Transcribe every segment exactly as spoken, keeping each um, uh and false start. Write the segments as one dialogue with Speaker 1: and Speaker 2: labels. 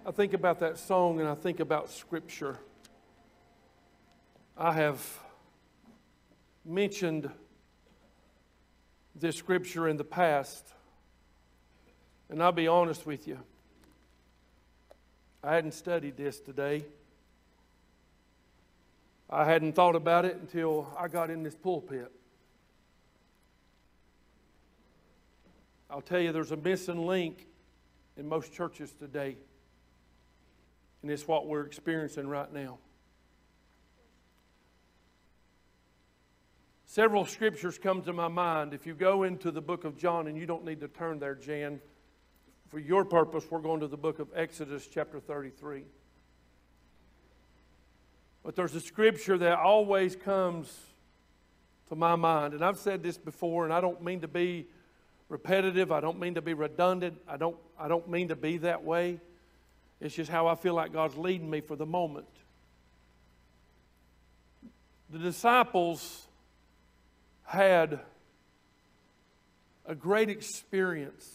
Speaker 1: I think about that song and I think about Scripture. I have mentioned this Scripture in the past, and I'll be honest with you. I hadn't studied this today. I hadn't thought about it until I got in this pulpit. I'll tell you, there's a missing link in most churches today. And it's what we're experiencing right now. Several scriptures come to my mind. If you go into the book of John, and you don't need to turn there, Jan. For your purpose, we're going to the book of Exodus chapter thirty-three. But there's a scripture that always comes to my mind. And I've said this before, and I don't mean to be repetitive. I don't mean to be redundant. I don't, I don't mean to be that way. It's just how I feel like God's leading me for the moment. The disciples had a great experience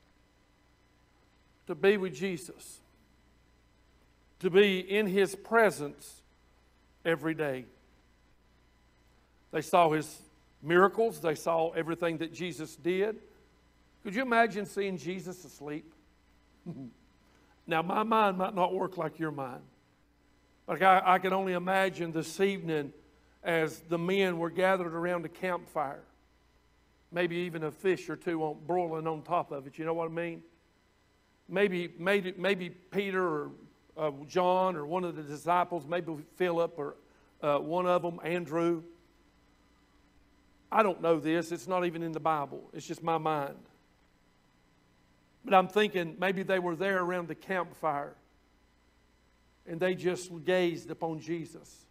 Speaker 1: to be with Jesus, to be in His presence every day. They saw His miracles. They saw everything that Jesus did. Could you imagine seeing Jesus asleep? Now, my mind might not work like your mind. But I, I can only imagine this evening as the men were gathered around a campfire. Maybe even a fish or two on, broiling on top of it. You know what I mean? Maybe, maybe, maybe Peter or uh, John or one of the disciples, maybe Philip or uh, one of them, Andrew. I don't know this. It's not even in the Bible. It's just my mind. But I'm thinking maybe they were there around the campfire and they just gazed upon Jesus.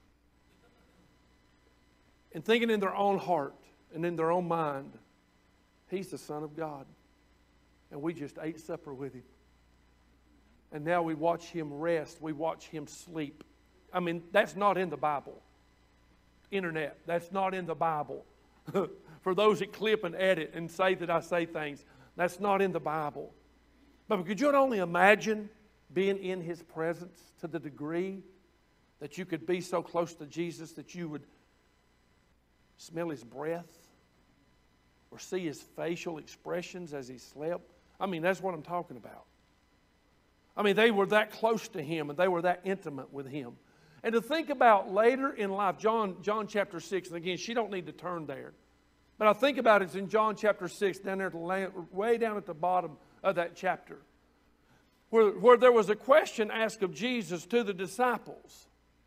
Speaker 1: And thinking in their own heart and in their own mind, He's the Son of God. And we just ate supper with Him. And now we watch Him rest. We watch Him sleep. I mean, that's not in the Bible. Internet, that's not in the Bible. For those that clip and edit and say that I say things, that's not in the Bible. But could you only imagine being in His presence to the degree that you could be so close to Jesus that you would smell His breath or see His facial expressions as He slept? I mean, that's what I'm talking about. I mean, they were that close to Him and they were that intimate with Him. And to think about later in life, John, John chapter six, and again, she don't need to turn there. But I think about it, it's in John chapter six, down there, at the land, way down at the bottom of that chapter, where, where there was a question asked of Jesus to the disciples.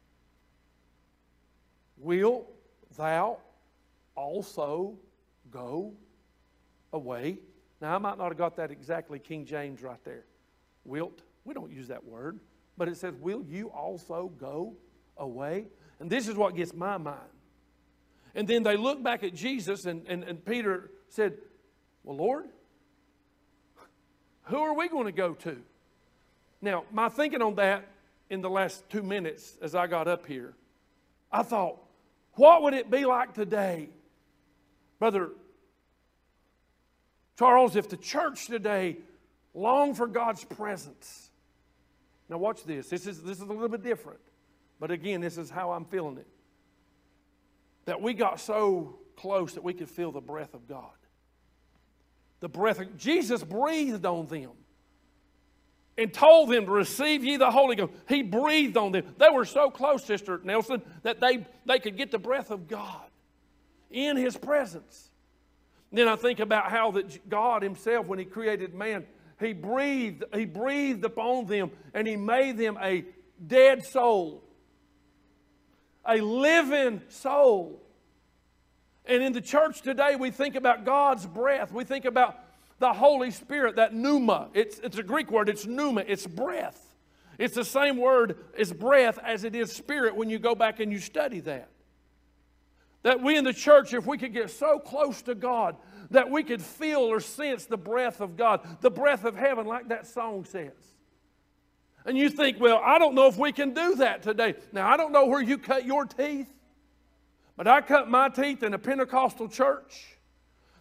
Speaker 1: Will thou also go away? Now, I might not have got that exactly King James right there. Wilt. We don't use that word. But it says, will you also go away? And this is what gets my mind. And then they look back at Jesus, and, and, and Peter said, well, Lord, who are we going to go to? Now, my thinking on that in the last two minutes as I got up here, I thought, what would it be like today, Brother Charles, if the church today longed for God's presence? Now watch this. This is, this is a little bit different. But again, this is how I'm feeling it. That we got so close that we could feel the breath of God. The breath of Jesus breathed on them and told them to receive ye the Holy Ghost. He breathed on them. They were so close, Sister Nelson, that they, they could get the breath of God in His presence. Then I think about how that God Himself, when He created man, He breathed, He breathed upon them and He made them a dead soul. A living soul. And in the church today, we think about God's breath. We think about the Holy Spirit, that pneuma. It's, it's a Greek word. It's pneuma. It's breath. It's the same word as breath as it is spirit when you go back and you study that. That we in the church, if we could get so close to God, that we could feel or sense the breath of God, the breath of heaven, like that song says. And you think, well, I don't know if we can do that today. Now, I don't know where you cut your teeth, but I cut my teeth in a Pentecostal church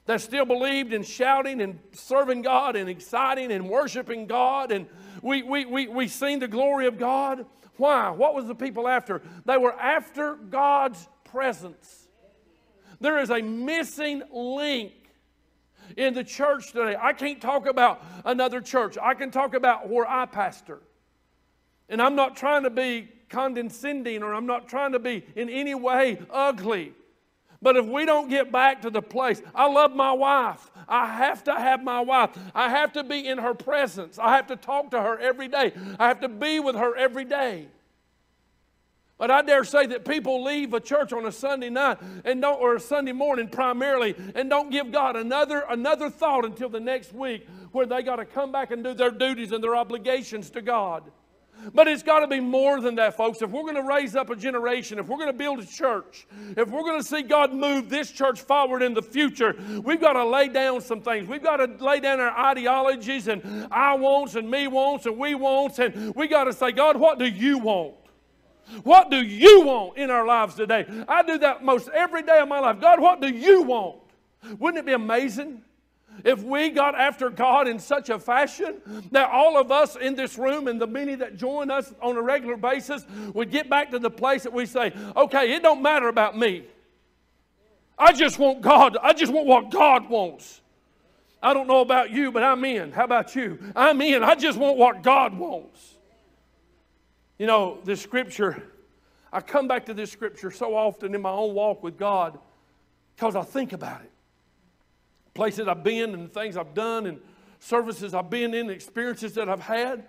Speaker 1: that still believed in shouting and serving God and exciting and worshiping God. And we, we, we, we seen the glory of God. Why? What was the people after? They were after God's presence. There is a missing link in the church today. I can't talk about another church. I can talk about where I pastor. And I'm not trying to be condescending, or I'm not trying to be in any way ugly. But if we don't get back to the place, I love my wife. I have to have my wife. I have to be in her presence. I have to talk to her every day. I have to be with her every day. But I dare say that people leave a church on a Sunday night and don't, or a Sunday morning primarily, and don't give God another, another thought until the next week, where they got to come back and do their duties and their obligations to God. But it's got to be more than that, folks. If we're going to raise up a generation, if we're going to build a church, if we're going to see God move this church forward in the future, we've got to lay down some things. We've got to lay down our ideologies and I wants and me wants and we wants, and we got to say, God, what do you want? What do you want in our lives today? I do that most every day of my life. God, what do you want? Wouldn't it be amazing if we got after God in such a fashion that all of us in this room and the many that join us on a regular basis would get back to the place that we say, okay, it don't matter about me. I just want God. I just want what God wants. I don't know about you, but I'm in. How about you? I'm in. I just want what God wants. You know, this scripture, I come back to this scripture so often in my own walk with God because I think about it. Places I've been and things I've done and services I've been in, experiences that I've had.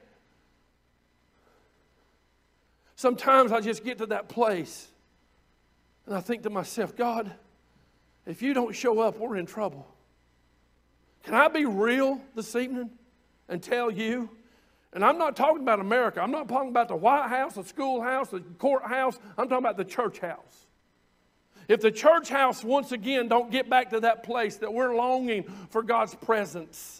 Speaker 1: Sometimes I just get to that place and I think to myself, God, if you don't show up, we're in trouble. Can I be real this evening and tell you? And I'm not talking about America. I'm not talking about the White House, the schoolhouse, the courthouse. I'm talking about the church house. If the church house once again don't get back to that place that we're longing for God's presence.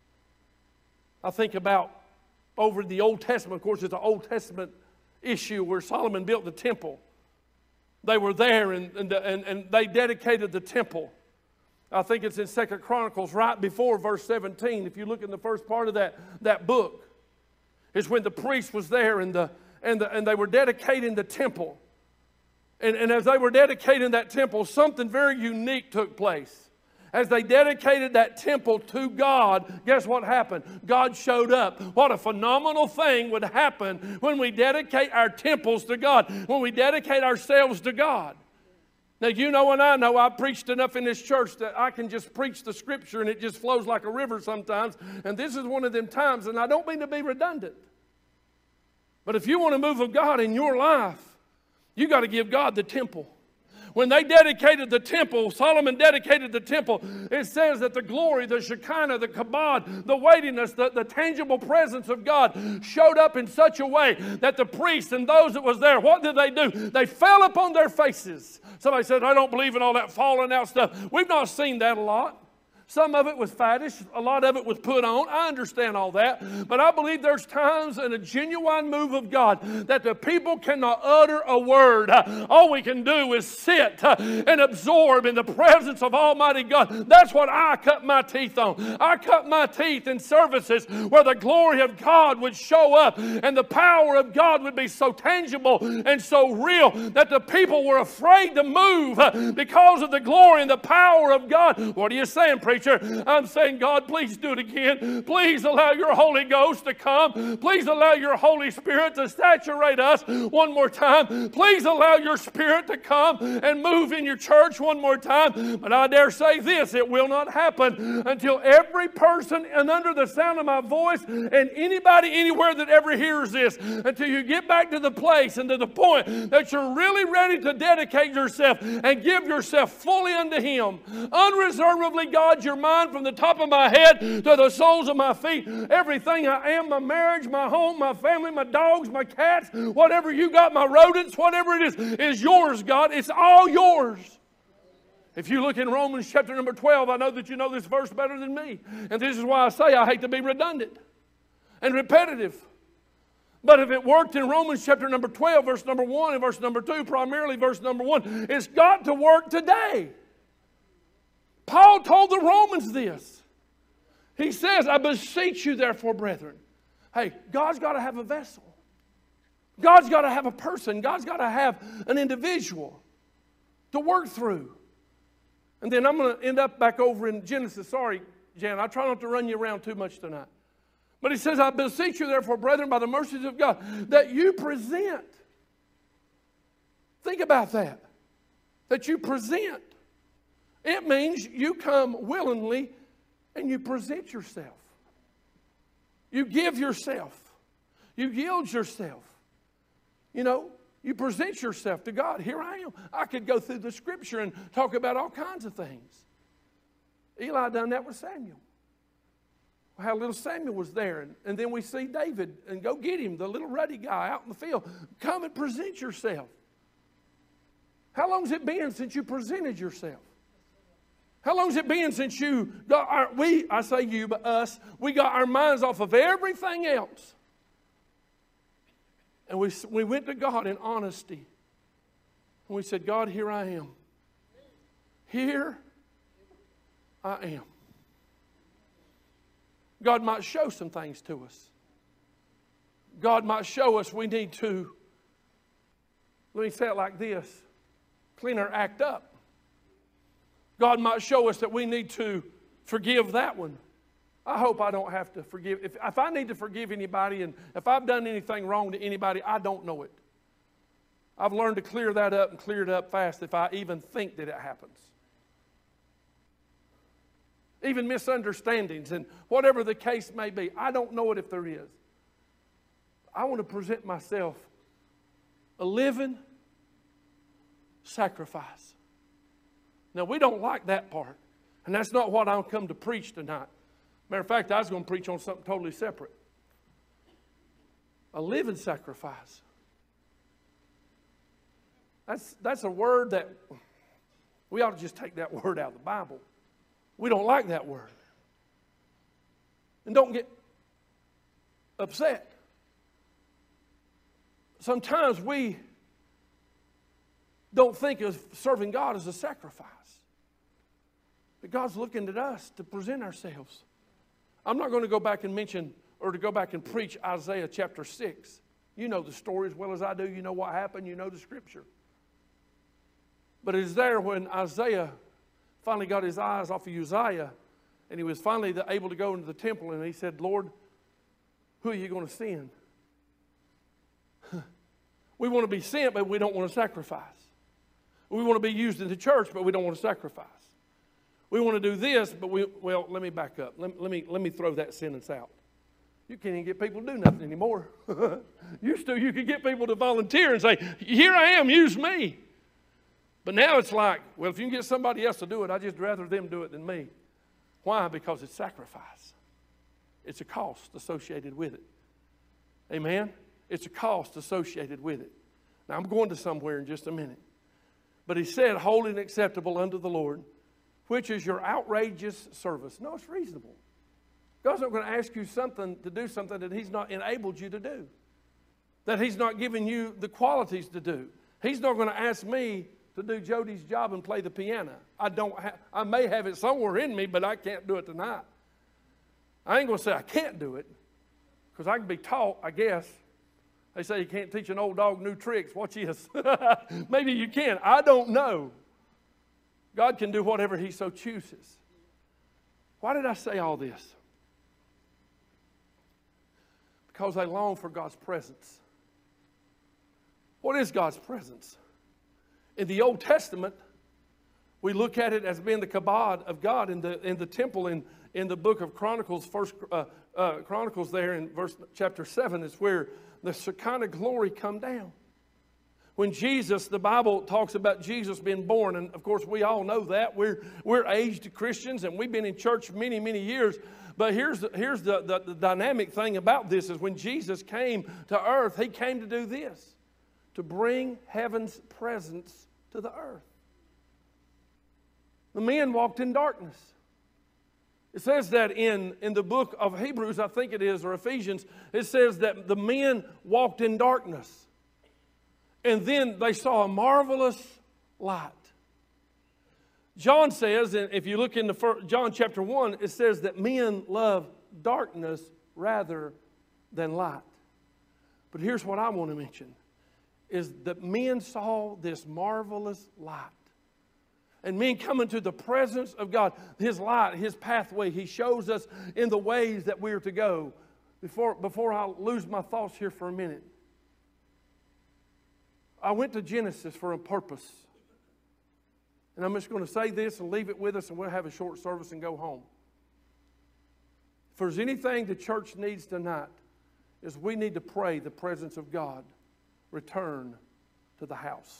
Speaker 1: I think about over the Old Testament. Of course, it's an Old Testament issue where Solomon built the temple. They were there and, and, and, and they dedicated the temple. I think it's in Second Chronicles right before verse seventeen. If you look in the first part of that, that book. Is when the priest was there and, the, and, the, and they were dedicating the temple. And, and as they were dedicating that temple, something very unique took place. As they dedicated that temple to God, guess what happened? God showed up. What a phenomenal thing would happen when we dedicate our temples to God, when we dedicate ourselves to God. Now, you know and I know I've preached enough in this church that I can just preach the scripture and it just flows like a river sometimes. And this is one of them times, and I don't mean to be redundant. But if you want to move of God in your life, you got to give God the temple. When they dedicated the temple, Solomon dedicated the temple, it says that the glory, the Shekinah, the kabod, the weightiness, the, the tangible presence of God showed up in such a way that the priests and those that was there, what did they do? They fell upon their faces. Somebody said, I don't believe in all that falling out stuff. We've not seen that a lot. Some of it was faddish. A lot of it was put on. I understand all that. But I believe there's times in a genuine move of God that the people cannot utter a word. All we can do is sit and absorb in the presence of Almighty God. That's what I cut my teeth on. I cut my teeth in services where the glory of God would show up and the power of God would be so tangible and so real that the people were afraid to move because of the glory and the power of God. What are you saying, preacher? I'm saying, God, please do it again. Please allow your Holy Ghost to come. Please allow your Holy Spirit to saturate us one more time. Please allow your Spirit to come and move in your church one more time. But I dare say this, it will not happen until every person and under the sound of my voice and anybody anywhere that ever hears this, until you get back to the place and to the point that you're really ready to dedicate yourself and give yourself fully unto Him. Unreservedly, God, your mind from the top of my head to the soles of my feet. Everything I am, my marriage, my home, my family, my dogs, my cats, whatever you got, my rodents, whatever it is, is yours, God. It's all yours. If you look in Romans chapter number twelve, I know that you know this verse better than me. And this is why I say I hate to be redundant and repetitive. But if it worked in Romans chapter number twelve, verse number one and verse number two, primarily verse number one, it's got to work today. Paul told the Romans this. He says, I beseech you therefore, brethren. Hey, God's got to have a vessel. God's got to have a person. God's got to have an individual to work through. And then I'm going to end up back over in Genesis. Sorry, Jan, I try not to run you around too much tonight. But he says, I beseech you therefore, brethren, by the mercies of God, that you present. Think about that. That you present. It means you come willingly and you present yourself. You give yourself. You yield yourself. You know, you present yourself to God. Here I am. I could go through the scripture and talk about all kinds of things. Eli done that with Samuel. How little Samuel was there. And, and then we see David and go get him, the little ruddy guy out in the field. Come and present yourself. How long has it been since you presented yourself? How long has it been since you got our, we, I say you, but us, we got our minds off of everything else. And we, we went to God in honesty. And we said, God, here I am. Here I am. God might show some things to us. God might show us we need to, let me say it like this, clean our act up. God might show us that we need to forgive that one. I hope I don't have to forgive. If, if I need to forgive anybody and if I've done anything wrong to anybody, I don't know it. I've learned to clear that up and clear it up fast if I even think that it happens. Even misunderstandings and whatever the case may be. I don't know it if there is. I want to present myself a living sacrifice. Now, we don't like that part. And that's not what I'll come to preach tonight. Matter of fact, I was going to preach on something totally separate. A living sacrifice. That's, that's a word that we ought to just take that word out of the Bible. We don't like that word. And don't get upset. Sometimes we don't think of serving God as a sacrifice. But God's looking at us to present ourselves. I'm not going to go back and mention or to go back and preach Isaiah chapter six. You know the story as well as I do. You know what happened. You know the scripture. But it's there when Isaiah finally got his eyes off of Uzziah and he was finally able to go into the temple and he said, Lord, who are you going to send? We want to be sent, but we don't want to sacrifice. We want to be used in the church, but we don't want to sacrifice. We want to do this, but we, well, let me back up. Let, let, me, let me throw that sentence out. You can't even get people to do nothing anymore. Used to, you could get people to volunteer and say, here I am, use me. But now it's like, well, if you can get somebody else to do it, I'd just rather them do it than me. Why? Because it's sacrifice. It's a cost associated with it. Amen? It's a cost associated with it. Now, I'm going to somewhere in just a minute. But he said, holy and acceptable unto the Lord, which is your outrageous service. No, it's reasonable. God's not going to ask you something to do something that he's not enabled you to do. That he's not giving you the qualities to do. He's not going to ask me to do Jody's job and play the piano. I don't have, I may have it somewhere in me, but I can't do it tonight. I ain't going to say I can't do it, because I can be taught, I guess. They say you can't teach an old dog new tricks. Watch this. Maybe you can. I don't know. God can do whatever he so chooses. Why did I say all this? Because I long for God's presence. What is God's presence? In the Old Testament, we look at it as being the kabod of God in the, in the temple in, in the book of Chronicles, first uh, uh, Chronicles there in verse chapter seven is where the Shekinah glory come down. When Jesus, the Bible talks about Jesus being born, and of course we all know that. We're, we're aged Christians and we've been in church many, many years. But here's, the, here's the, the, the dynamic thing about this is when Jesus came to earth, he came to do this. To bring heaven's presence to the earth. The men walked in darkness. It says that in, in the book of Hebrews, I think it is, or Ephesians, it says that the men walked in darkness. And then they saw a marvelous light. John says, and if you look in the first, John chapter one, it says that men love darkness rather than light. But here's what I want to mention, is that men saw this marvelous light. And men come into the presence of God. His light, His pathway, He shows us in the ways that we are to go. Before, before I lose my thoughts here for a minute, I went to Genesis for a purpose. And I'm just going to say this and leave it with us, and we'll have a short service and go home. If there's anything the church needs tonight, is we need to pray the presence of God return to the house.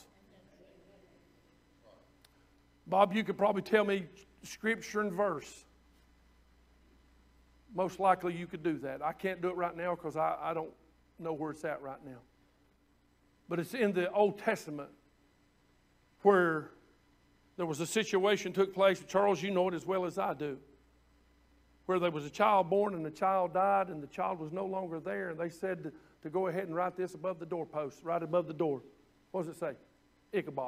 Speaker 1: Bob, you could probably tell me scripture and verse. Most likely you could do that. I can't do it right now because I, I don't know where it's at right now. But it's in the Old Testament where there was a situation took place. Charles, you know it as well as I do. Where there was a child born and the child died and the child was no longer there. And they said to, to go ahead and write this above the doorpost, right above the door. What does it say? Ichabod.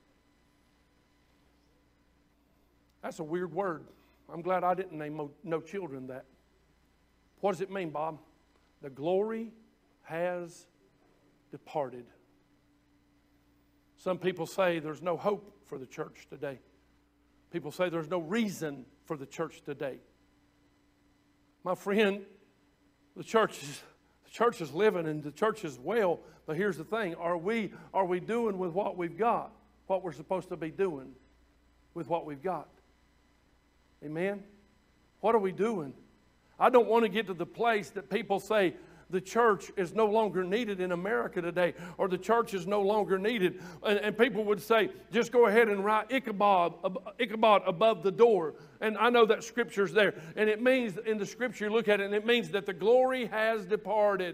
Speaker 1: That's a weird word. I'm glad I didn't name no, no children that. What does it mean, Bob? The glory has departed. Some people say there's no hope for the church today. People say there's no reason for the church today. My friend, the church is, the church is living and the church is well, but here's the thing. Are we, are we doing with what we've got what we're supposed to be doing with what we've got? Amen? What are we doing? I don't want to get to the place that people say the church is no longer needed in America today, or the church is no longer needed. And, and people would say, just go ahead and write Ichabod, Ichabod above the door. And I know that scripture's there. And it means, in the scripture, you look at it, and it means that the glory has departed.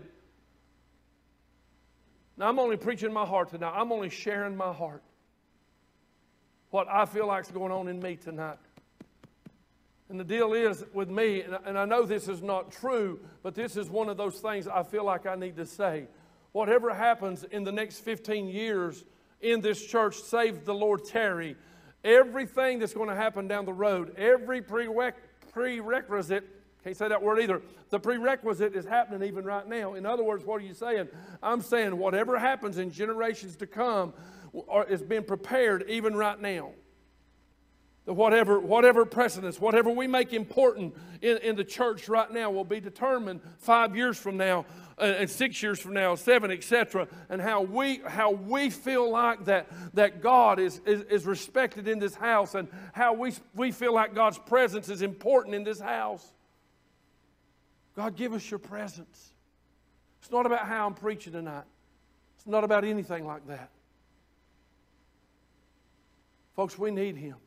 Speaker 1: Now, I'm only preaching my heart tonight. I'm only sharing my heart. What I feel like is going on in me tonight. And the deal is with me, and I know this is not true, but this is one of those things I feel like I need to say. Whatever happens in the next fifteen years in this church, save the Lord tarry, everything that's going to happen down the road, every prerequisite, can't say that word either, the prerequisite is happening even right now. In other words, what are you saying? I'm saying whatever happens in generations to come is being prepared even right now. Whatever, whatever precedence, whatever we make important in, in the church right now will be determined five years from now, uh, and six years from now, seven, et cetera. And how we, how we feel like that, that God is, is, is respected in this house, and how we, we feel like God's presence is important in this house. God, give us your presence. It's not about how I'm preaching tonight. It's not about anything like that. Folks, we need Him.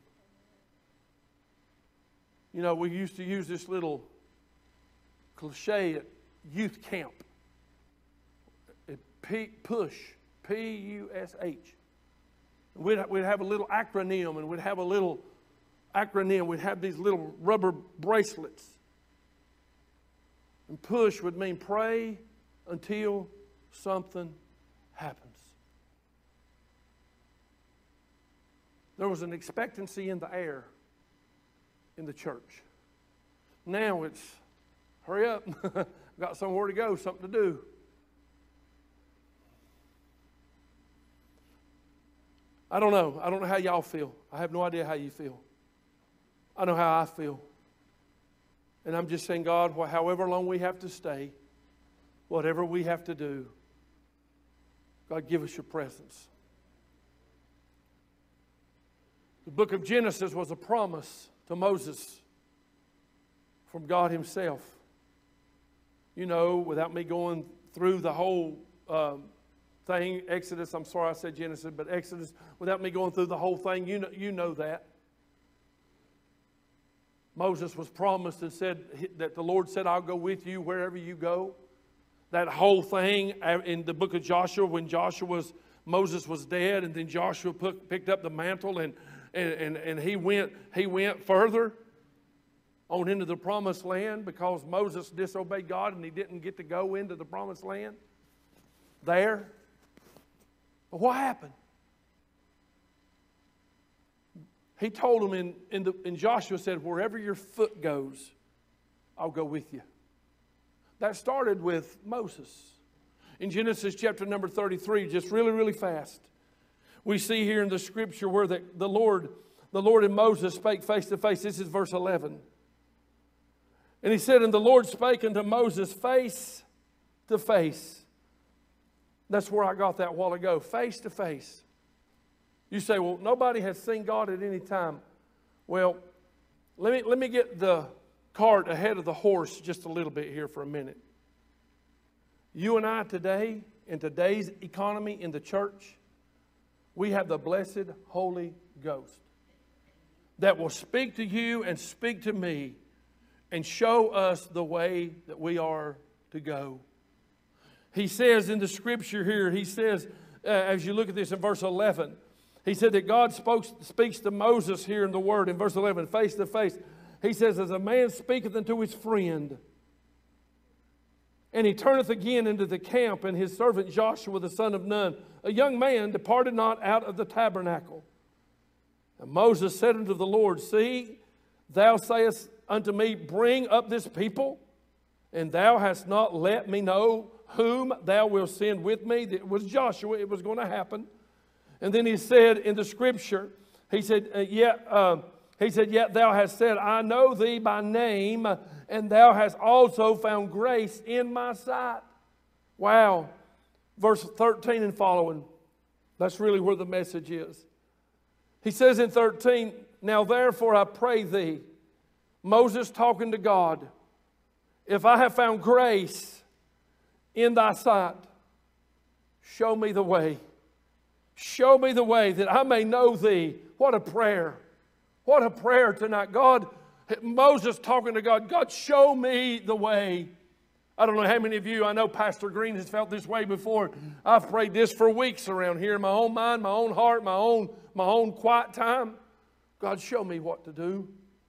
Speaker 1: You know, we used to use this little cliche at youth camp. P, push, P U S H. We'd, we'd have a little acronym, and we'd have a little acronym. We'd have these little rubber bracelets. And push would mean pray until something happens. There was an expectancy in the air in the church. Now it's, hurry up, got somewhere to go, something to do. I don't know. I don't know how y'all feel. I have no idea how you feel. I know how I feel. And I'm just saying, God, however long we have to stay, whatever we have to do, God, give us your presence. The book of Genesis was a promise to Moses from God Himself. You know, without me going through the whole um, thing, Exodus, I'm sorry I said Genesis, but Exodus, without me going through the whole thing, you know, you know that. Moses was promised and said that the Lord said, I'll go with you wherever you go. That whole thing in the book of Joshua, when Joshua was, Moses was dead, and then Joshua put, picked up the mantle and And, and, and he went he went further on into the promised land because Moses disobeyed God and he didn't get to go into the promised land there. But what happened? he told them in, in, the, in Joshua said, wherever your foot goes, I'll go with you. That started with Moses. In Genesis chapter number thirty-three, just really, really fast, we see here in the scripture where the, the Lord, the Lord and Moses spake face to face. This is verse eleven. And he said, and the Lord spake unto Moses face to face. That's where I got that a while ago, face to face. You say, well, nobody has seen God at any time. Well, let me, let me get the cart ahead of the horse just a little bit here for a minute. You and I today, in today's economy in the church, we have the blessed Holy Ghost that will speak to you and speak to me and show us the way that we are to go. He says in the scripture here, he says, uh, as you look at this in verse eleven, he said that God spoke, speaks to Moses here in the word in verse eleven, face to face. He says, as a man speaketh unto his friend, and he turneth again into the camp, and his servant Joshua the son of Nun, a young man, departed not out of the tabernacle. And Moses said unto the Lord, see, thou sayest unto me, bring up this people, and thou hast not let me know whom thou wilt send with me. It was Joshua, it was going to happen. And then he said in the scripture, he said, uh, yet, uh, he said, yet thou hast said, I know thee by name, and thou hast also found grace in my sight. Wow. Verse thirteen and following. That's really where the message is. He says in thirteen, now therefore I pray thee, Moses talking to God, if I have found grace in thy sight, show me the way. Show me the way that I may know thee. What a prayer. What a prayer tonight. God, Moses talking to God, God, show me the way. I don't know how many of you, I know Pastor Green has felt this way before. I've prayed this for weeks around here in my own mind, my own heart, my own, my own quiet time. God, show me what to do.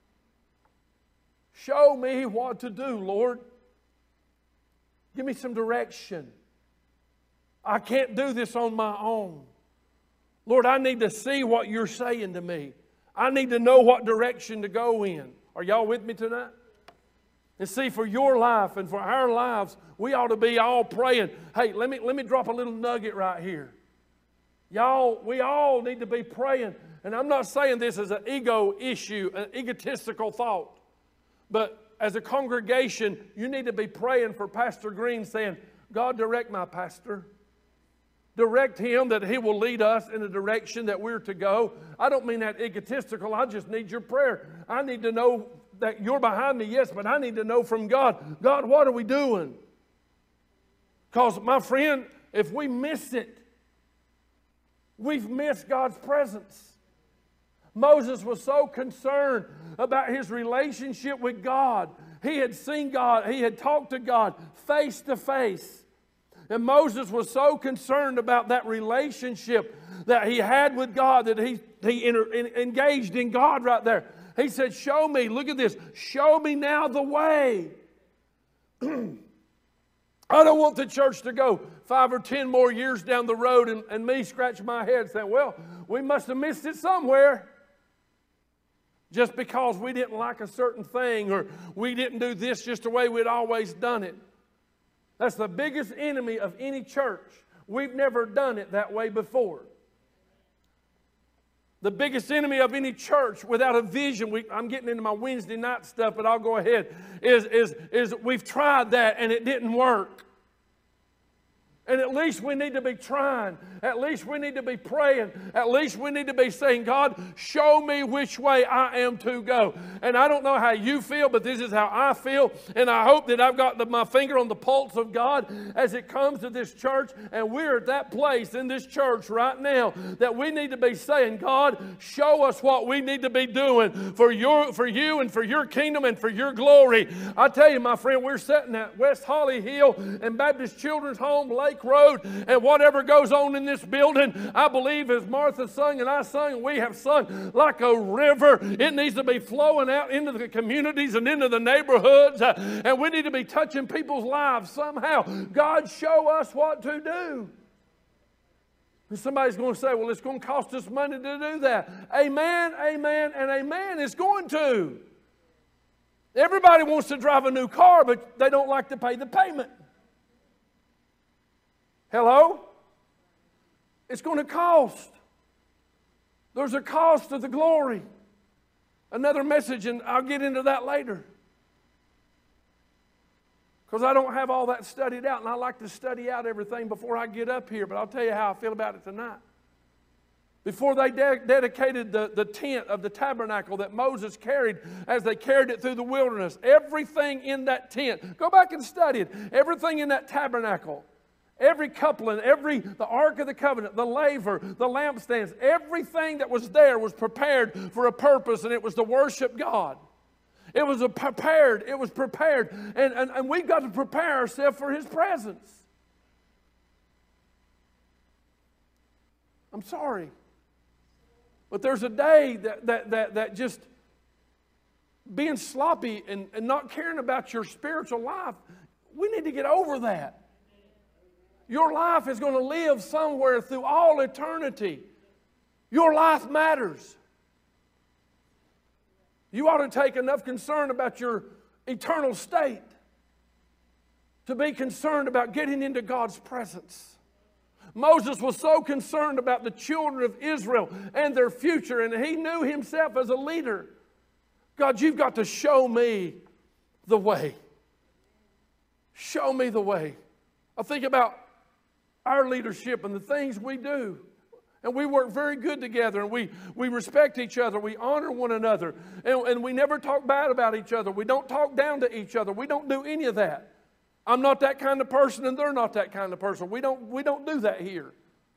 Speaker 1: Show me what to do, Lord. Give me some direction. I can't do this on my own. Lord, I need to see what you're saying to me. I need to know what direction to go in. Are y'all with me tonight? And see, for your life and for our lives, we ought to be all praying. Hey, let me, let me drop a little nugget right here. Y'all, we all need to be praying. And I'm not saying this as an ego issue, an egotistical thought. But as a congregation, you need to be praying for Pastor Green, saying, God, direct my pastor. Direct him that he will lead us in the direction that we're to go. I don't mean that egotistical. I just need your prayer. I need to know that you're behind me, yes, but I need to know from God, God, what are we doing? Because, my friend, if we miss it, we've missed God's presence. Moses was so concerned about his relationship with God. He had seen God. He had talked to God face to face. And Moses was so concerned about that relationship that he had with God that he, he enter, engaged in God right there. He said, show me, look at this, show me now the way. I don't want the church to go five or ten more years down the road and, and me scratch my head saying, well, we must have missed it somewhere. Just because we didn't like a certain thing or we didn't do this just the way we'd always done it. That's the biggest enemy of any church. We've never done it that way before. The biggest enemy of any church without a vision, we, I'm getting into my Wednesday night stuff, but I'll go ahead, is, is, is we've tried that and it didn't work. And at least we need to be trying. At least we need to be praying. At least we need to be saying, God, show me which way I am to go. And I don't know how you feel, but this is how I feel. And I hope that I've got the, my finger on the pulse of God as it comes to this church. And we're at that place in this church right now that we need to be saying, God, show us what we need to be doing for, your, for you and for your kingdom and for your glory. I tell you, my friend, we're sitting at West Holly Hill and Baptist Children's Home, Lake Road, and whatever goes on in this building, I believe as Martha sung and I sung, we have sung like a river. It needs to be flowing out into the communities and into the neighborhoods, uh, and we need to be touching people's lives somehow. God, show us what to do. And somebody's going to say, well, it's going to cost us money to do that. Amen, amen, and amen. It's going to. Everybody wants to drive a new car, but they don't like to pay the payment. Hello? It's going to cost. There's a cost to the glory. Another message, and I'll get into that later. Because I don't have all that studied out, and I like to study out everything before I get up here, but I'll tell you how I feel about it tonight. Before they de- dedicated the, the tent of the tabernacle that Moses carried as they carried it through the wilderness, everything in that tent, go back and study it, everything in that tabernacle, every coupling, every, the Ark of the Covenant, the laver, the lampstands, everything that was there was prepared for a purpose, and it was to worship God. It was a prepared, it was prepared, and, and, and we've got to prepare ourselves for His presence. I'm sorry. But there's a day that, that, that, that just being sloppy and, and not caring about your spiritual life, we need to get over that. Your life is going to live somewhere through all eternity. Your life matters. You ought to take enough concern about your eternal state to be concerned about getting into God's presence. Moses was so concerned about the children of Israel and their future, and he knew himself as a leader. God, you've got to show me the way. Show me the way. I think about our leadership and the things we do. And we work very good together, and we, we respect each other. We honor one another. And, and we never talk bad about each other. We don't talk down to each other. We don't do any of that. I'm not that kind of person, and they're not that kind of person. We don't, we don't do that here.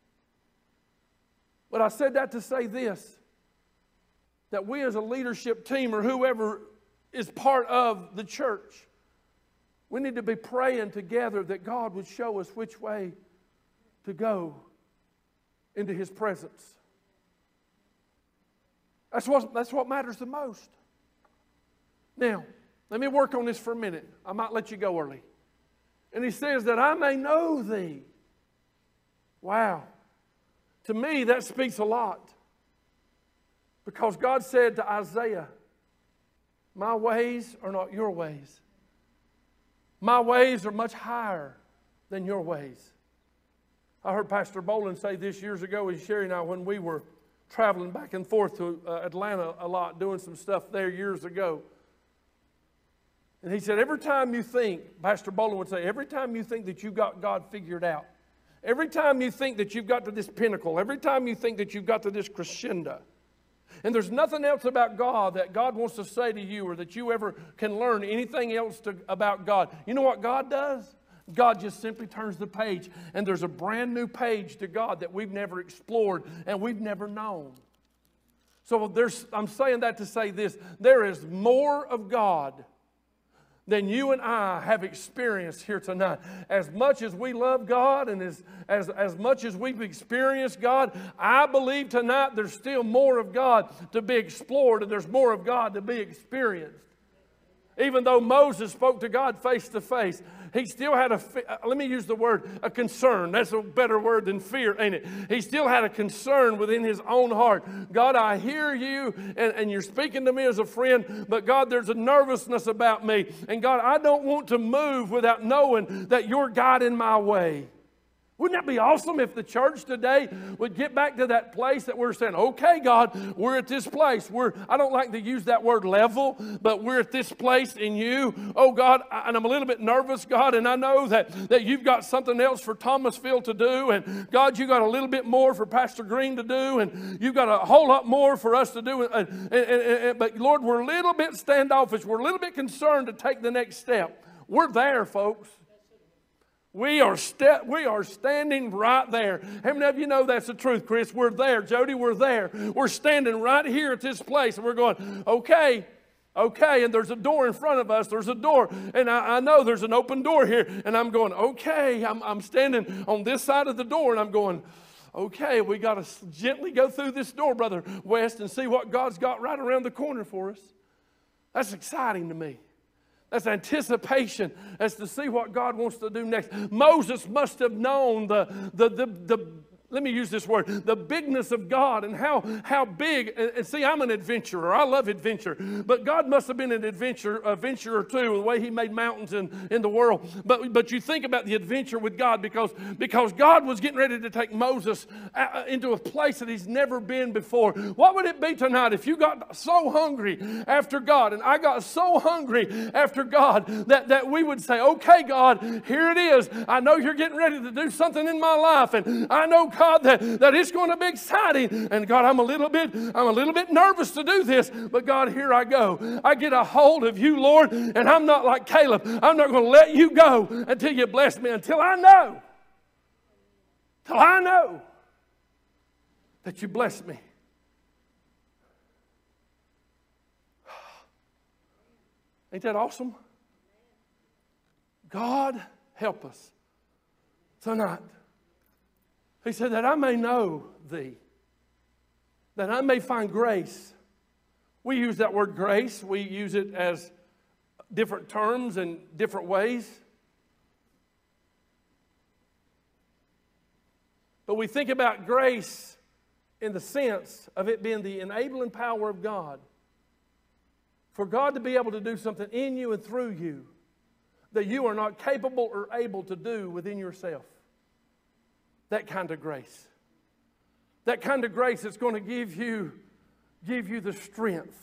Speaker 1: But I said that to say this, that we as a leadership team or whoever is part of the church, we need to be praying together that God would show us which way to go into His presence. That's what, that's what matters the most. Now, let me work on this for a minute. I might let you go early. And He says that I may know Thee. Wow. To me, that speaks a lot. Because God said to Isaiah, my ways are not your ways. My ways are much higher than your ways. I heard Pastor Boland say this years ago with Sherry and I when we were traveling back and forth to uh, Atlanta a lot, doing some stuff there years ago. And he said, every time you think, Pastor Boland would say, every time you think that you've got God figured out, every time you think that you've got to this pinnacle, every time you think that you've got to this crescendo, and there's nothing else about God that God wants to say to you or that you ever can learn anything else to, about God. You know what God does? God just simply turns the page, and there's a brand new page to God that we've never explored and we've never known. So there's, I'm saying that to say this. There is more of God than you and I have experienced here tonight. As much as we love God and as, as, as much as we've experienced God, I believe tonight there's still more of God to be explored and there's more of God to be experienced. Even though Moses spoke to God face to face, he still had a, let me use the word, a concern. That's a better word than fear, ain't it? He still had a concern within his own heart. God, I hear you, and, and you're speaking to me as a friend, but God, there's a nervousness about me. And God, I don't want to move without knowing that you're guiding my way. Wouldn't that be awesome if the church today would get back to that place that we're saying, okay, God, we're at this place. We're, I don't like to use that word level, but we're at this place in you. Oh, God, and I'm a little bit nervous, God, and I know that, that you've got something else for Thomasville to do, and God, you got a little bit more for Pastor Green to do, and you've got a whole lot more for us to do. And, and, and, and, but, Lord, we're a little bit standoffish. We're a little bit concerned to take the next step. We're there, folks. We are, st- we are standing right there. How many of you know that's the truth, Chris? We're there. Jody, we're there. We're standing right here at this place. And we're going, okay, okay. And there's a door in front of us. There's a door. And I, I know there's an open door here. And I'm going, okay. I'm, I'm standing on this side of the door. And I'm going, okay, we got to gently go through this door, Brother West, and see what God's got right around the corner for us. That's exciting to me. That's anticipation as to see what God wants to do next. Moses must have known the, the, the, the let me use this word, the bigness of God and how, how big, and, and see, I'm an adventurer. I love adventure. But God must have been an adventure, adventurer too, the way he made mountains in, in the world. But, but you think about the adventure with God because, because God was getting ready to take Moses into a place that he's never been before. What would it be tonight if you got so hungry after God, and I got so hungry after God, that, that we would say, okay, God, here it is. I know you're getting ready to do something in my life, and I know, God, that, that it's going to be exciting. And God, I'm a little bit, I'm a little bit nervous to do this, but God, here I go. I get a hold of you, Lord, and I'm not like Caleb. I'm not going to let you go until you bless me, until I know, until I know that you bless me. Ain't that awesome? God, help us tonight. He said that I may know thee, that I may find grace. We use that word grace. We use it as different terms and different ways. But we think about grace in the sense of it being the enabling power of God for God to be able to do something in you and through you that you are not capable or able to do within yourself. That kind of grace. That kind of grace that's going to give you, give you the strength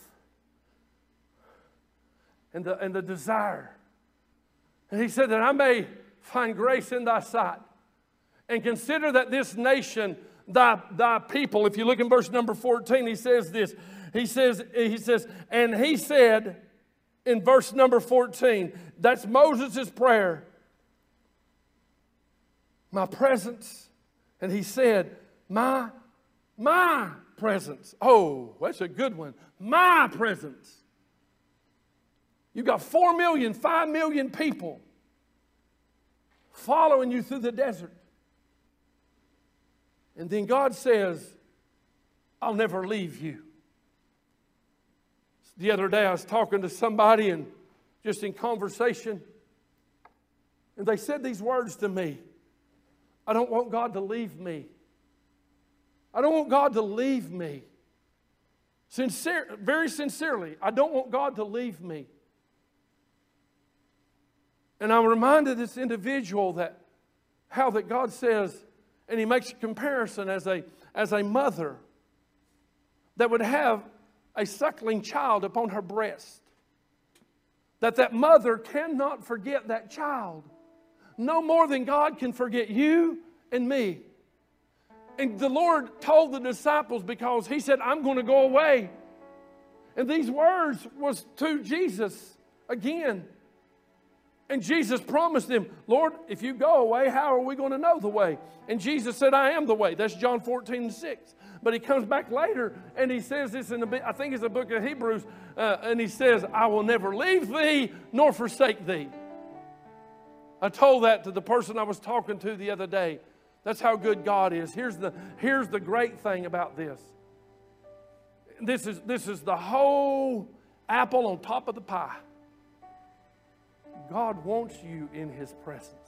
Speaker 1: and the, and the desire. And he said that I may find grace in thy sight. And consider that this nation, thy, thy people, if you look in verse number fourteen, he says this. He says, he says, and he said in verse number fourteen, that's Moses' prayer. My presence. And he said, my, my presence. Oh, that's a good one. My presence. You got four million, five million people following you through the desert. And then God says, I'll never leave you. The other day I was talking to somebody and just in conversation, and they said these words to me. I don't want God to leave me. I don't want God to leave me. Sincere, very sincerely, I don't want God to leave me. And I'm reminded of this individual that how that God says, and he makes a comparison as a, as a mother that would have a suckling child upon her breast. That that mother cannot forget that child. No more than God can forget you and me. And the Lord told the disciples because he said, I'm going to go away. And these words was to Jesus again. And Jesus promised them, Lord, if you go away, how are we going to know the way? And Jesus said, I am the way. That's John fourteen and six. But he comes back later and he says this in the, I think it's the book of Hebrews, uh, and he says, I will never leave thee nor forsake thee. I told that to the person I was talking to the other day. That's how good God is. Here's the, here's the great thing about this. This is, this is the whole apple on top of the pie. God wants you in his presence.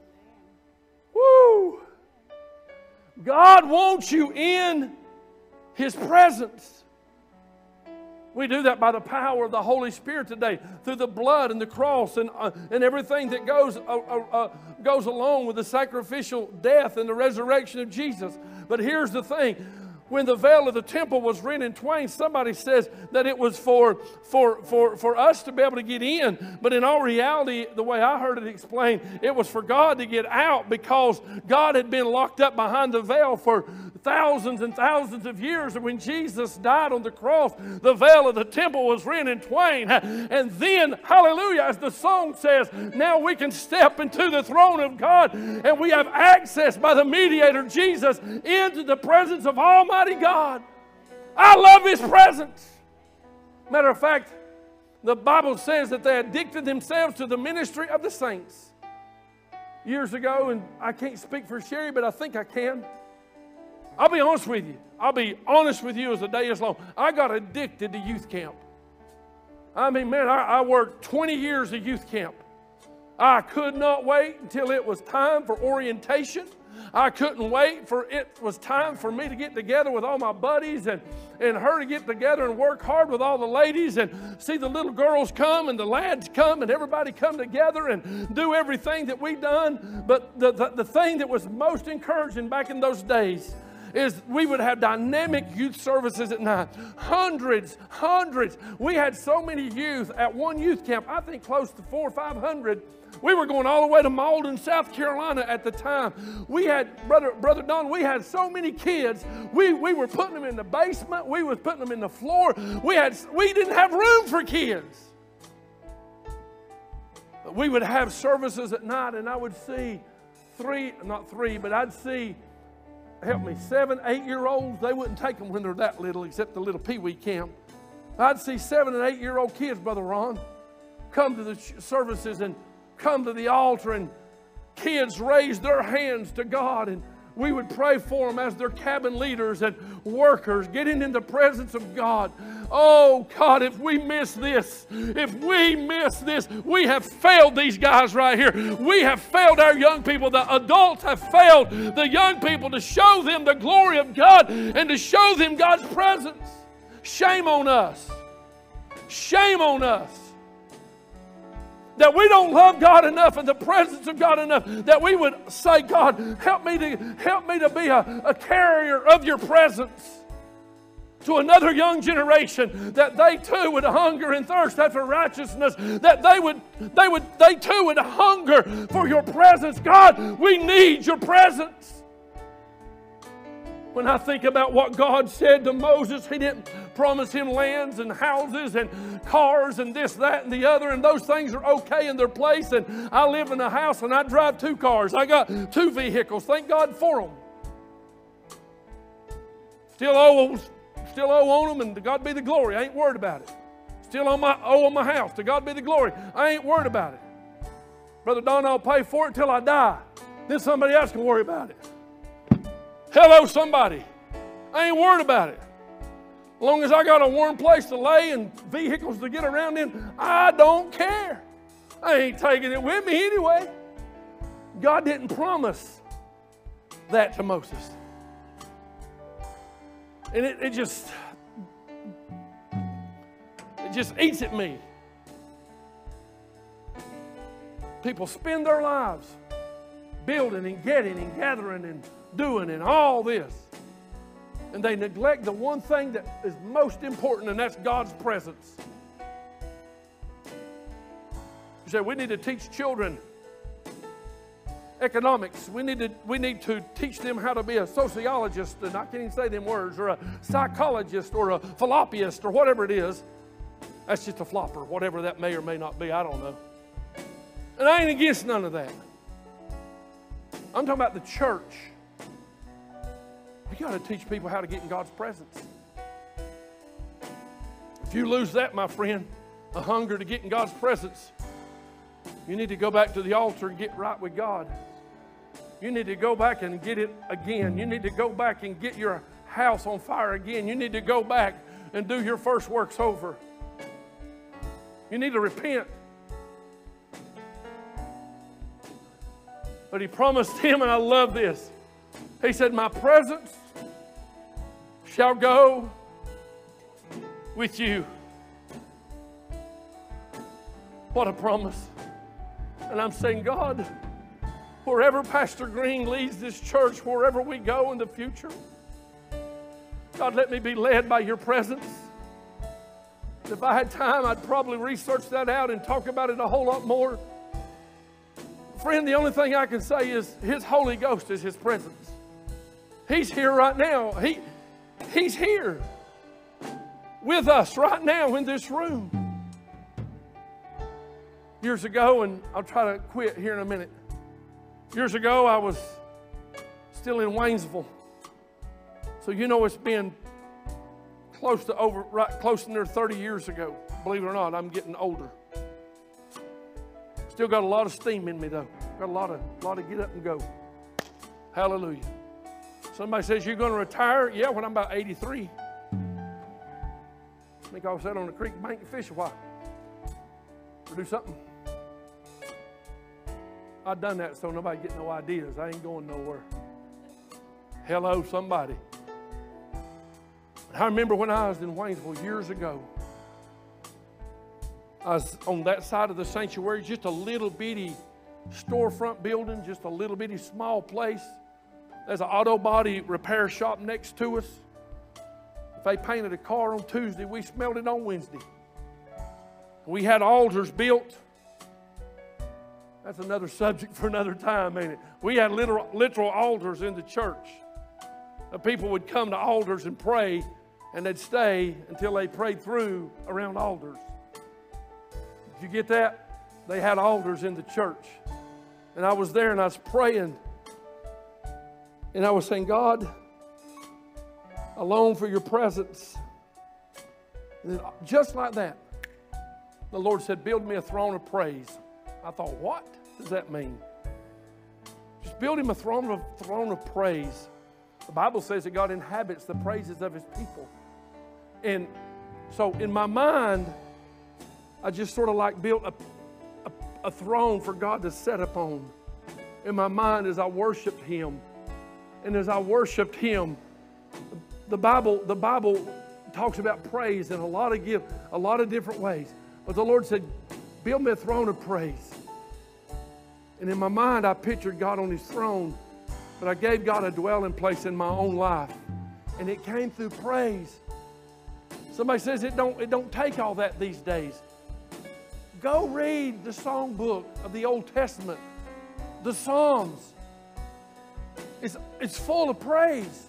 Speaker 1: Woo! God wants you in his presence. We do that by the power of the Holy Spirit today, through the blood and the cross and, uh, and everything that goes, uh, uh, goes along with the sacrificial death and the resurrection of Jesus. But here's the thing. When the veil of the temple was rent in twain, somebody says that it was for, for, for, for us to be able to get in. But in all reality, the way I heard it explained, it was for God to get out because God had been locked up behind the veil for thousands and thousands of years. And when Jesus died on the cross, the veil of the temple was rent in twain. And then, hallelujah, as the song says, now we can step into the throne of God and we have access by the mediator, Jesus, into the presence of Almighty God. I love his presence. Matter of fact, the Bible says that they addicted themselves to the ministry of the saints. Years ago, and I can't speak for Sherry, but I think I can. I'll be honest with you. I'll be honest with you as the day is long. I got addicted to youth camp. I mean, man, I, I worked twenty years at youth camp. I could not wait until it was time for orientation. I couldn't wait for it was time for me to get together with all my buddies and, and her to get together and work hard with all the ladies and see the little girls come and the lads come and everybody come together and do everything that we done. But the, the, the thing that was most encouraging back in those days is we would have dynamic youth services at night. Hundreds, hundreds. We had so many youth at one youth camp, I think close to four or five hundred. We were going all the way to Malden, South Carolina at the time. We had, Brother, Brother Don, we had so many kids. We, we were putting them in the basement. We was putting them in the floor. We, had, we didn't have room for kids. But we would have services at night, and I would see three, not three, but I'd see, help me, seven, eight-year-olds. They wouldn't take them when they're that little, except the little Pee Wee camp. I'd see seven and eight-year-old kids, Brother Ron, come to the services and come to the altar, and kids raise their hands to God, and we would pray for them as their cabin leaders and workers, getting in the presence of God. Oh God, if we miss this, if we miss this, we have failed these guys right here. We have failed our young people. The adults have failed the young people to show them the glory of God and to show them God's presence. Shame on us. Shame on us. That we don't love God enough and the presence of God enough that we would say, God, help me to, help me to be a, a carrier of your presence to another young generation, that they too would hunger and thirst after righteousness, that they would, they would, they too would hunger for your presence. God, we need your presence. When I think about what God said to Moses, He didn't promise him lands and houses and cars and this, that, and the other, and those things are okay in their place. And I live in a house and I drive two cars. I got two vehicles. Thank God for them. Still owe, still owe on them, and to God be the glory. I ain't worried about it. Still owe, my, owe on my house. To God be the glory. I ain't worried about it. Brother Don, I'll pay for it till I die. Then somebody else can worry about it. Hello, somebody. I ain't worried about it. As long as I got a warm place to lay and vehicles to get around in, I don't care. I ain't taking it with me anyway. God didn't promise that to Moses. And it, it just, it just eats at me. People spend their lives building and getting and gathering and doing and all this. And they neglect the one thing that is most important, and that's God's presence. You say, we need to teach children economics. We need to, we need to teach them how to be a sociologist, and I can't even say them words, or a psychologist, or a fallopiist, or whatever it is. That's just a flopper, whatever that may or may not be, I don't know. And I ain't against none of that. I'm talking about the church. We got to teach people how to get in God's presence. If you lose that, my friend, a hunger to get in God's presence, you need to go back to the altar and get right with God. You need to go back and get it again. You need to go back and get your house on fire again. You need to go back and do your first works over. You need to repent. But He promised him, and I love this. He said, my presence shall go with you. What a promise. And I'm saying, God, wherever Pastor Green leads this church, wherever we go in the future, God, let me be led by your presence. If I had time, I'd probably research that out and talk about it a whole lot more. Friend, the only thing I can say is His Holy Ghost is His presence. He's here right now. He, he's here with us right now in this room. Years ago, and I'll try to quit here in a minute. Years ago, I was still in Waynesville. So you know it's been close to over, right, close to near thirty years ago. Believe it or not, I'm getting older. Still got a lot of steam in me though. Got a lot of, lot of get up and go. Hallelujah. Somebody says, you're going to retire? Yeah, when I'm about eighty-three. I think I'll sit on the creek bank and fish a while. Or do something. I done that so nobody get no ideas. I ain't going nowhere. Hello, somebody. I remember when I was in Waynesville years ago, I was on that side of the sanctuary, just a little bitty storefront building, just a little bitty small place. There's an auto body repair shop next to us. If they painted a car on Tuesday, we smelled it on Wednesday. We had altars built. That's another subject for another time, ain't it? We had literal, literal altars in the church. The people would come to altars and pray, and they'd stay until they prayed through around altars. Did you get that? They had altars in the church. And I was there and I was praying. And I was saying, God, I long for your presence. And then just like that, the Lord said, build me a throne of praise. I thought, what does that mean? Just build him a throne of, throne of praise. The Bible says that God inhabits the praises of his people. And so in my mind, I just sort of like built a, a, a throne for God to sit upon in my mind as I worshiped him. And as I worshiped him, the Bible, the Bible talks about praise in a lot of give, a lot of different ways. But the Lord said, build me a throne of praise. And in my mind, I pictured God on his throne, but I gave God a dwelling place in my own life. And it came through praise. Somebody says it don't, it don't take all that these days. Go read the songbook of the Old Testament, the Psalms. It's, it's full of praise.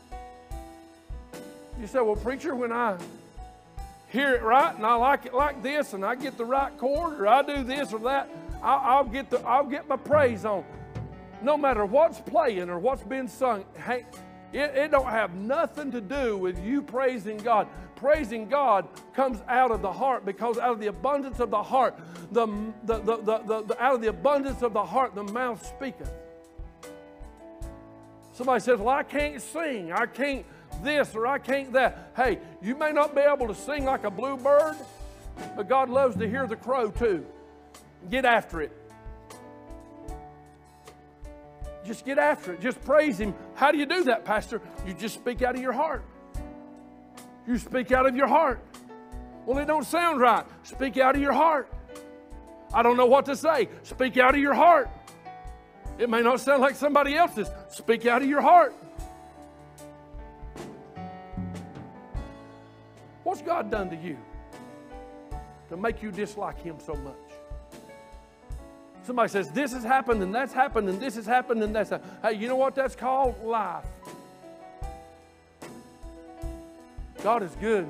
Speaker 1: You say, well, preacher, when I hear it right and I like it like this and I get the right chord or I do this or that, I'll, I'll, get, the, I'll get my praise on. No matter what's playing or what's being sung, hey, it, it don't have nothing to do with you praising God. Praising God comes out of the heart, because out of the abundance of the heart, the, the, the, the, the, the, out of the abundance of the heart, the mouth speaketh. Somebody says, well, I can't sing. I can't this or I can't that. Hey, you may not be able to sing like a bluebird, but God loves to hear the crow too. Get after it. Just get after it. Just praise him. How do you do that, Pastor? You just speak out of your heart. You speak out of your heart. Well, it don't sound right. Speak out of your heart. I don't know what to say. Speak out of your heart. It may not sound like somebody else's. Speak out of your heart. What's God done to you to make you dislike him so much? Somebody says, this has happened and that's happened and this has happened and that's happened. Hey, you know what that's called? Life. God is good.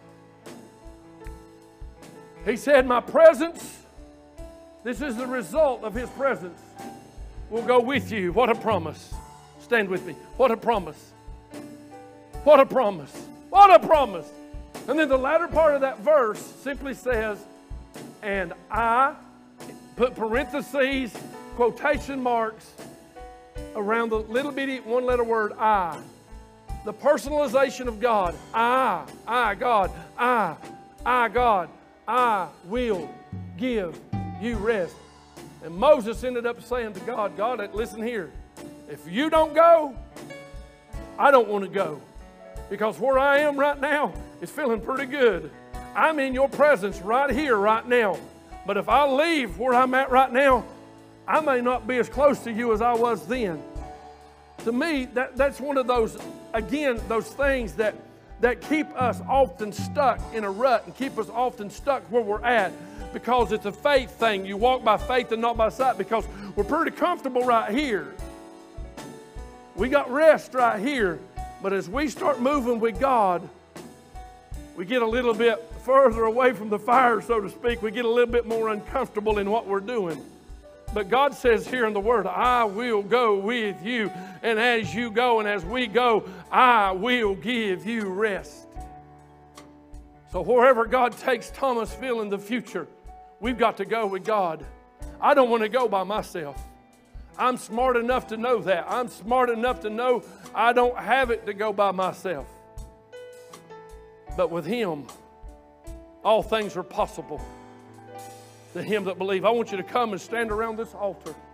Speaker 1: He said, my presence, this is the result of his presence, will go with you. What a promise. Stand with me. What a promise. What a promise. What a promise. And then the latter part of that verse simply says, and I, put parentheses, quotation marks around the little bitty one letter word I. The personalization of God. I, I, God, I, I, God, I will give you rest. And Moses ended up saying to God, God, listen here. If you don't go, I don't want to go. Because where I am right now is feeling pretty good. I'm in your presence right here, right now. But if I leave where I'm at right now, I may not be as close to you as I was then. To me, that, that's one of those, again, those things that, that keep us often stuck in a rut and keep us often stuck where we're at, because it's a faith thing. You walk by faith and not by sight, because we're pretty comfortable right here. We got rest right here. But as we start moving with God, we get a little bit further away from the fire, so to speak. We get a little bit more uncomfortable in what we're doing. But God says here in the Word, I will go with you. And as you go and as we go, I will give you rest. So wherever God takes Thomasville in the future, we've got to go with God. I don't want to go by myself. I'm smart enough to know that. I'm smart enough to know I don't have it to go by myself. But with him, all things are possible to him that believe. I want you to come and stand around this altar.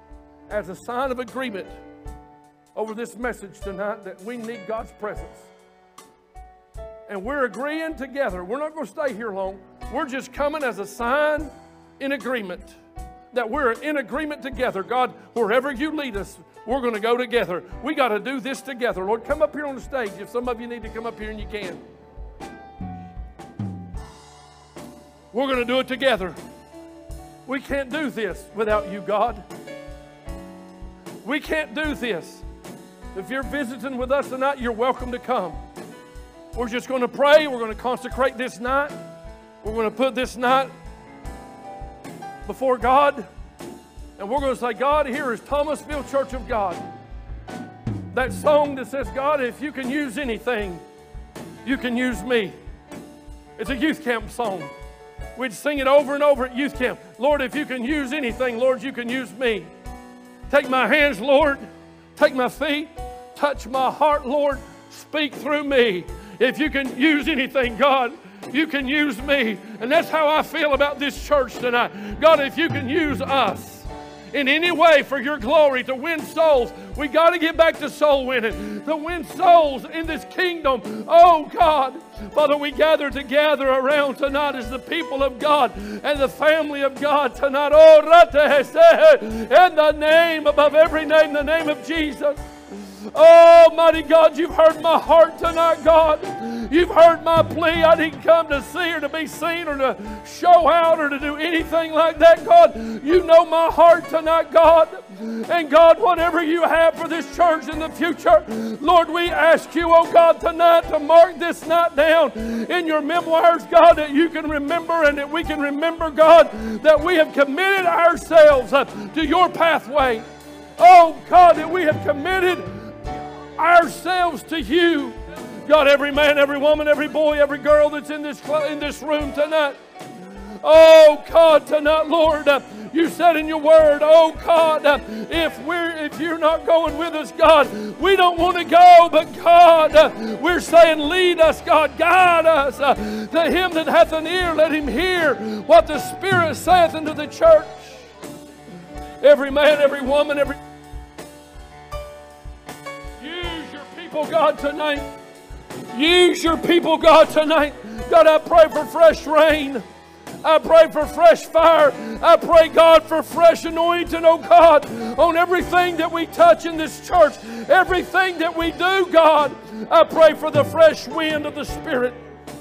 Speaker 1: as a sign of agreement over this message tonight that we need God's presence. And we're agreeing together. We're not going to stay here long. We're just coming as a sign in agreement that we're in agreement together. God, wherever you lead us, we're going to go together. We got to do this together. Lord, come up here on the stage. If some of you need to come up here and you can. We're going to do it together. We can't do this without you, God. We can't do this. If you're visiting with us tonight, you're welcome to come. We're just going to pray. We're going to consecrate this night. We're going to put this night before God. And we're going to say, God, here is Thomasville Church of God. That song that says, God, if you can use anything, you can use me. It's a youth camp song. We'd sing it over and over at youth camp. Lord, if you can use anything, Lord, you can use me. Take my hands, Lord. Take my feet. Touch my heart, Lord. Speak through me. If you can use anything, God, you can use me. And that's how I feel about this church tonight. God, if you can use us in any way for your glory to win souls, we got to get back to soul winning, to win souls in this kingdom. Oh God, Father, we gather together around tonight as the people of God and the family of God tonight. Oh, in the name above every name, the name of Jesus. Oh, mighty God, you've heard my heart tonight, God. You've heard my plea. I didn't come to see or to be seen or to show out or to do anything like that, God. You know my heart tonight, God. And God, whatever you have for this church in the future, Lord, we ask you, oh God, tonight to mark this night down in your memoirs, God, that you can remember and that we can remember, God, that we have committed ourselves to your pathway. Oh God, that we have committed ourselves to you. God, every man, every woman, every boy, every girl that's in this in this room tonight. Oh God, tonight, Lord, uh, you said in your word, oh God, uh, if we're if you're not going with us, God, we don't want to go, but God, uh, we're saying, lead us, God, guide us. Uh, to him that hath an ear, let him hear what the Spirit saith unto the church. Every man, every woman, every people, God, tonight. Use your people, God, tonight. God, I pray for fresh rain. I pray for fresh fire. I pray, God, for fresh anointing, oh God, on everything that we touch in this church, everything that we do, God. I pray for the fresh wind of the Spirit.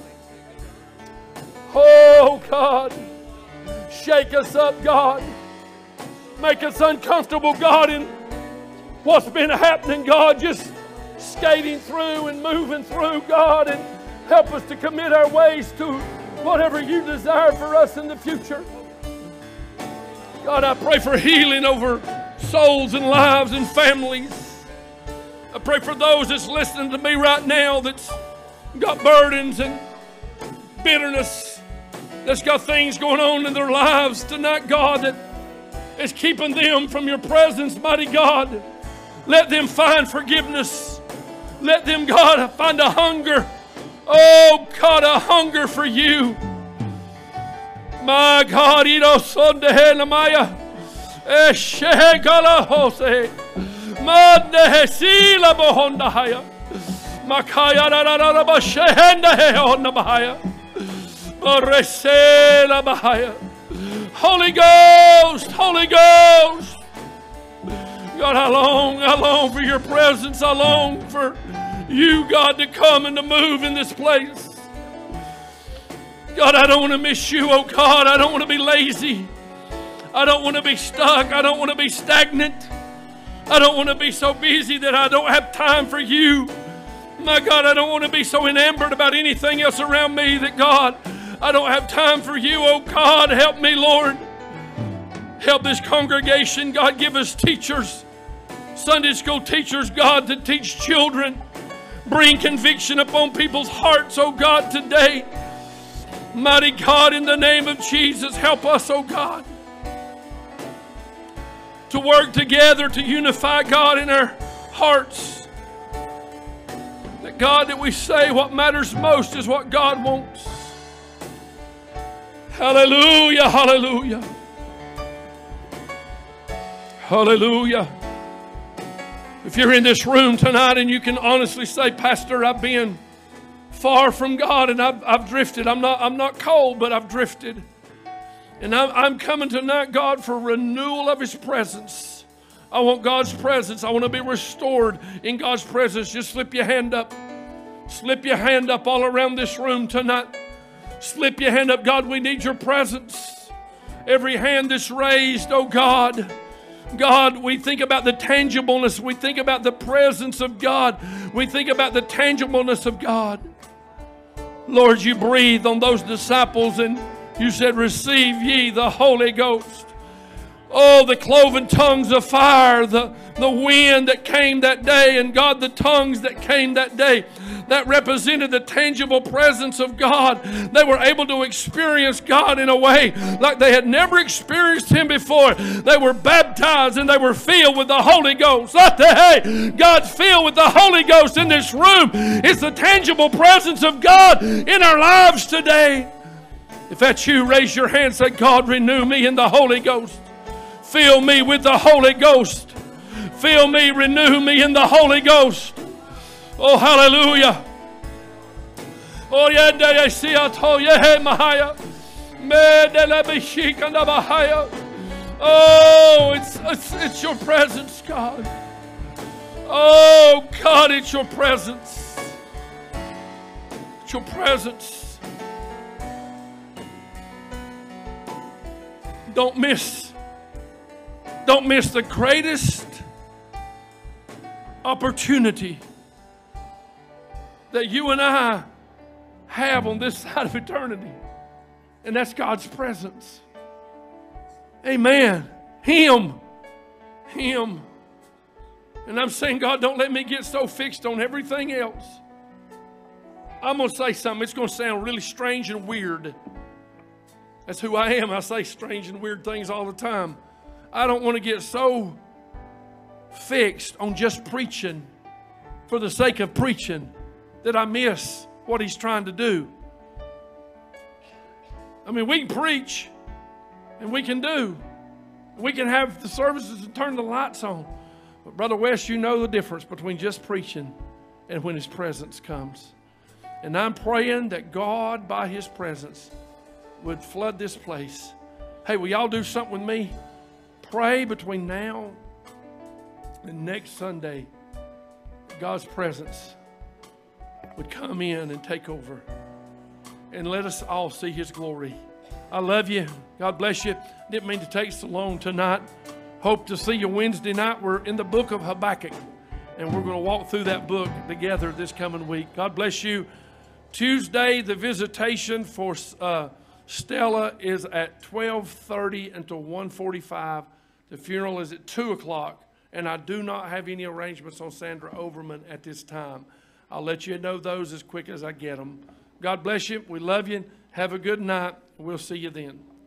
Speaker 1: Oh, God. Shake us up, God. Make us uncomfortable, God, in what's been happening, God. Just skating through and moving through, God, and help us to commit our ways to whatever you desire for us in the future. God, I pray for healing over souls and lives and families. I pray for those that's listening to me right now that's got burdens and bitterness, that's got things going on in their lives tonight, God, that is keeping them from your presence, mighty God. Let them find forgiveness. Let them, God, find a hunger. Oh, God, a hunger for you. My God, Ito Sondehelamaya. Eshegala Hose. Madehesila Bohondahaya. Makaya Raraba Shehenda Hehonabahaya. Oresela Bahaya. Holy Ghost, Holy Ghost. God, I long, I long for your presence. I long for you, God, to come and to move in this place. God, I don't want to miss you, oh God. I don't want to be lazy. I don't want to be stuck. I don't want to be stagnant. I don't want to be so busy that I don't have time for you. My God, I don't want to be so enamored about anything else around me that, God, I don't have time for you, oh God. Help me, Lord. Help this congregation. God, give us teachers, Sunday school teachers, God, to teach children. Bring conviction upon people's hearts, oh God, today. Mighty God, in the name of Jesus, help us, oh God, to work together to unify, God, in our hearts. That, God, that we say what matters most is what God wants. Hallelujah, hallelujah. Hallelujah. If you're in this room tonight and you can honestly say, Pastor, I've been far from God and I've, I've drifted. I'm not, I'm not cold, but I've drifted. And I'm, I'm coming tonight, God, for renewal of His presence. I want God's presence. I want to be restored in God's presence. Just slip your hand up. Slip your hand up all around this room tonight. Slip your hand up. God, we need your presence. Every hand that's raised, oh God. God, we think about the tangibleness. We think about the presence of God. We think about the tangibleness of God. Lord, you breathed on those disciples and you said, receive ye the Holy Ghost. Oh, the cloven tongues of fire, the, the wind that came that day, and God, the tongues that came that day, that represented the tangible presence of God. They were able to experience God in a way like they had never experienced Him before. They were baptized and they were filled with the Holy Ghost. Hey, God's filled with the Holy Ghost in this room. It's the tangible presence of God in our lives today. If that's you, raise your hand and say, God, renew me in the Holy Ghost. Fill me with the Holy Ghost. Fill me, renew me in the Holy Ghost. Oh, hallelujah. Oh, yeah, I see I told you, hey, Mahaya. Oh, it's, it's, it's your presence, God. Oh, God, it's your presence. It's your presence. Don't miss. Don't miss the greatest opportunity that you and I have on this side of eternity. And that's God's presence. Amen. Him. Him. And I'm saying, God, don't let me get so fixed on everything else. I'm going to say something. It's going to sound really strange and weird. That's who I am. I say strange and weird things all the time. I don't want to get so fixed on just preaching for the sake of preaching that I miss what He's trying to do. I mean, we can preach and we can do. We can have the services and turn the lights on. But Brother West, you know the difference between just preaching and when His presence comes. And I'm praying that God, by His presence, would flood this place. Hey, will y'all do something with me? Pray between now and next Sunday, God's presence would come in and take over. And let us all see His glory. I love you. God bless you. Didn't mean to take so long tonight. Hope to see you Wednesday night. We're in the book of Habakkuk. And we're going to walk through that book together this coming week. God bless you. Tuesday, the visitation for uh, Stella is at twelve thirty until one forty-five. The funeral is at two o'clock. And I do not have any arrangements on Sandra Overman at this time. I'll let you know those as quick as I get them. God bless you. We love you. Have a good night. We'll see you then.